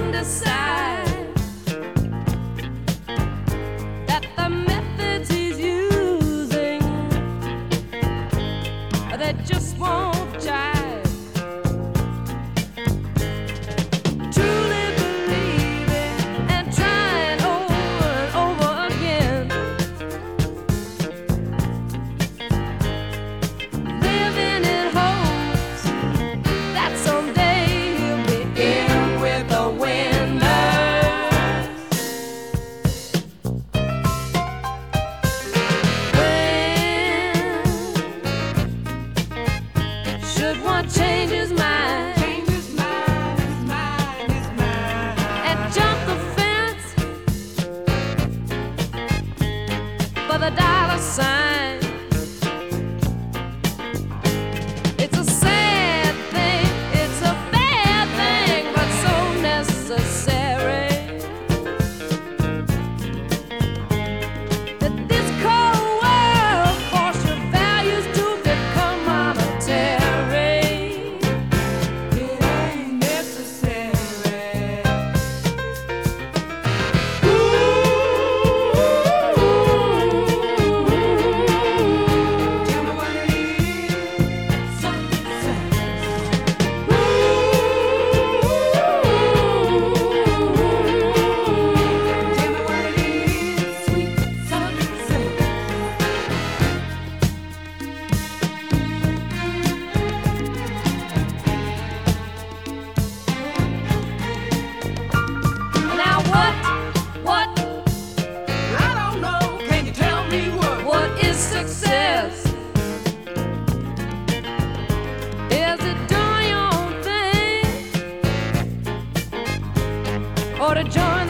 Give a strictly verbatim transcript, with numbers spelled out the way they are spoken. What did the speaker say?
can decide that the methods he's using, they just won't jive. Truly believing and trying over and over again, living in hopes that someday he'll be in with the winners. When should one change his mind? Change his mind, his mind, his mind. And jump the fence for the dollar sign? It's a sad thing, it's a bad thing, but so necessary that this cold world force your values to become monetary. It ain't necessary. Tell me what it is. Something sense. Tell me what it is. Sweet something sense. Now what, what, I don't know. Can you tell me what? what is success? Is it doing your own thing, or to join